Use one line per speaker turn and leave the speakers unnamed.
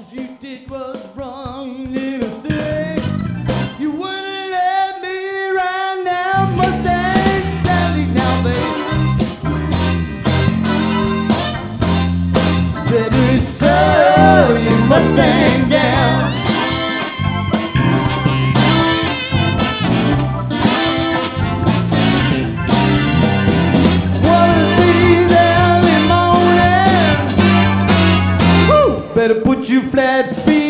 you did was wrong, little stay. You wouldn't let me ride now, Mustang Sally now, baby. Better slow your Mustang down. Better put your flat feet